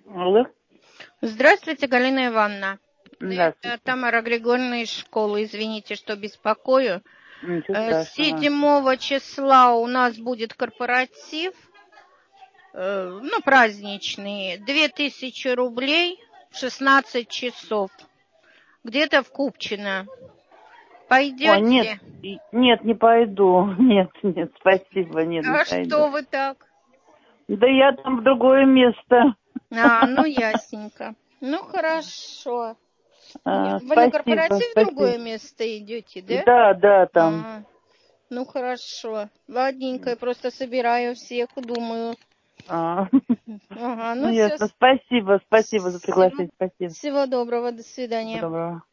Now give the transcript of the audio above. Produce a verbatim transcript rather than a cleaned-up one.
Алло. Здравствуйте, Галина Ивановна. Это Здравствуйте. Тамара Григорьевна из школы. Извините, что беспокою. Ничего Э, страшного. Седьмого числа у нас будет корпоратив, э, ну, праздничный. Две тысячи рублей в шестнадцать часов. Где-то в Купчино. Ой, нет, Пойдете? и- нет, не пойду. Нет, нет, спасибо, нет, не А пойду. что вы так? Да я там в другое место. А, ну, ясненько. Ну, хорошо. Не- А, Вы на спасибо, корпоратив в спасибо. другое место идете, да? Да, да, там. А, ну хорошо. Ладненько, я просто собираю всех, думаю. А, Ага, ну ну все. ясно. Спасибо, спасибо за Всего, приглашение. Спасибо. всего доброго, до Всего свидания. доброго.